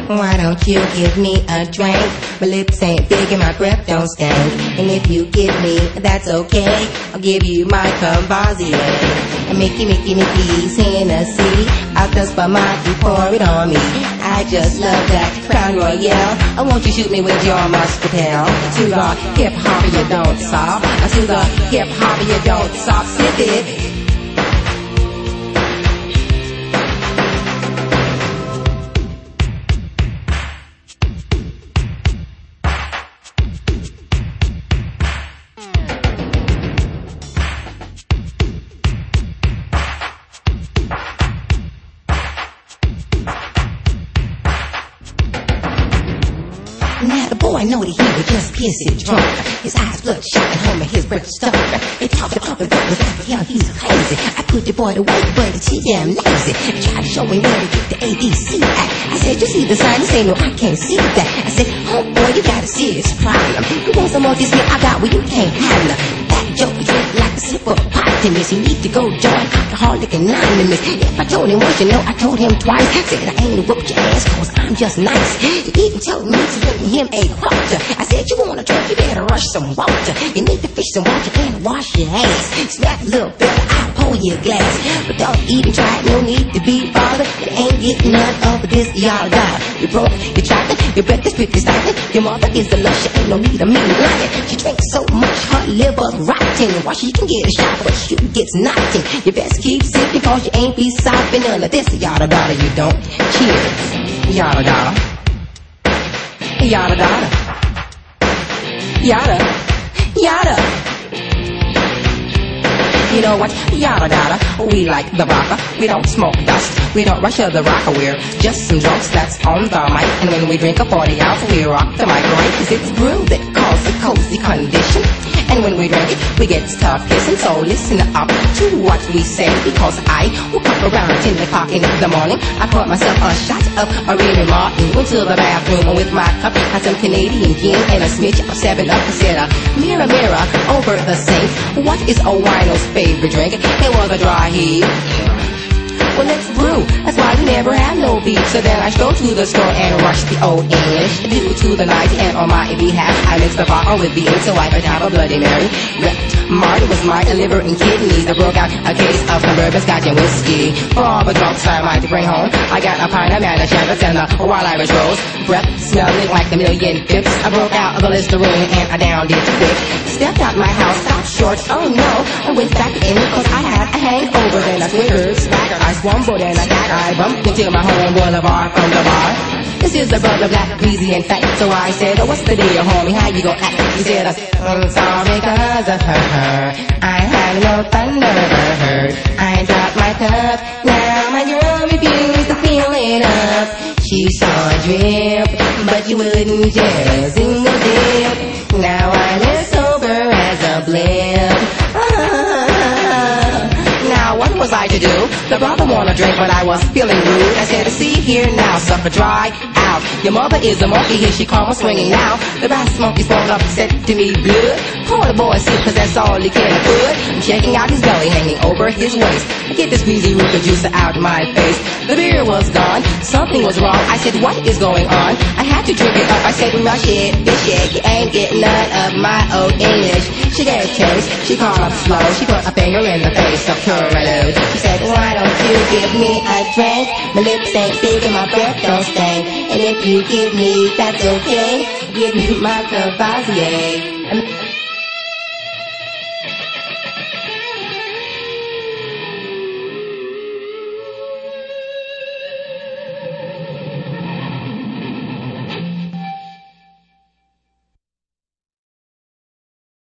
Why don't you give me a drink? My lips ain't big and my breath don't stink. And if you give me, that's okay. I'll give you my Courvoisier. And Mickey's Hennessy. Out the spumante, pour it on me. I just love that Crown Royale. Won't you shoot me with your muscatel? To the hip hop, you don't stop. To the hip hop, you don't stop. Sniff it. Now the boy know that he was just pissing drunk. His eyes bloodshot and home and his breath stuck. They talked about the brothers like, yeah, he's crazy. I put the boy to work, but he damn lazy. I tried to show him where to get the ABC at. I said, you see the sign? He said, no, I can't see that. I said, oh boy, you got a serious problem. You want some more of this here I got? Well, you can't handle that joke is drink like a sip of Optimus. You need to go join Alcoholic Anonymous. If I told him once, you know I told him twice. Said I ain't whooped your ass cause I'm just nice. He even told me to bring him a quarter. I said you wanna drink, you better rush some water. You need to fix some water and wash your ass. Smack a little better, I'll pour you a glass. But don't even try it, no need to be bothered. You ain't getting none of this, y'all die. You broke, you chocolate, your breath is pretty stifling. Your mother is a lush, ain't no need of me lying. She drinks so much, her liver's rotten. Why she can get a shot, but she gets knocked in. You best keep sipping cause you ain't be sopping none of this. Yada yada, you don't. Cheers. Yada yada. Yada yada. Yada. Yada. You know what? Yada yada. We like the vodka. We don't smoke dust. We don't rush the rocker. We're just some drunks that's on the mic. And when we drink a 40 ounce, we rock the mic right. Cause it's brew that causes a cozy condition. And when we drink it, we get tough kissing. So listen up to what we say, because I woke up around 10 o'clock in the morning. I poured myself a shot of a Remy Martin. Went to the bathroom with my cup, had some Canadian gin and a smidge of 7 Up. I said, mirror, mirror over the sink, what is a wino's favorite drink? It was a dry heat. Well, let's brew. That's why we never have no beef. So then I go to the store and rush the old English. Due to the night and on my behalf, I mixed the vodka with beer so I could have a Bloody Mary. Marty was my liver and kidneys. I broke out a case of some bourbon, scotch, and whiskey. For all the drunks I might bring home, I got a pint of Manischewitz and a Wild Irish Rose. Breath smelling like a million pips. I broke out the Listerine and I downed it quick. Stepped out my house, stopped short, oh no. I went back in because I had a hangover. Then I twittered, swaggered, I swumbled and I bumped into my home boulevard from the bar. This is the brother black, greasy and fat. So I said, oh, what's the deal, homie? How you gon' act? He said, I'm sorry cause of her. I had no thunder. I dropped my cup. Now my girl refused to fill it up. She saw a drip, but you wouldn't just single dip. Now I'm as sober as a blip. What was I to do? The brother wanna drink, but I was feeling rude. I said, see here now, sucker, dry out. Your mother is a monkey, here she come swinging now. The brass monkey spoke up and said to me, blood. Pour the boy sip, cause that's all he can afford. I'm checking out his belly hanging over his waist. I get this greasy Ruka juicer out my face. The beer was gone, something was wrong. I said, what is going on? I had to drink it up. I said, rush it, bitch it. You ain't getting none of my old English. She gave chase, she called up slow. She put a finger in the face of Curlew. She said, why don't you give me a drink? My lips ain't big and my breath don't stink. And if you give me, that's okay. Give me my Courvoisier.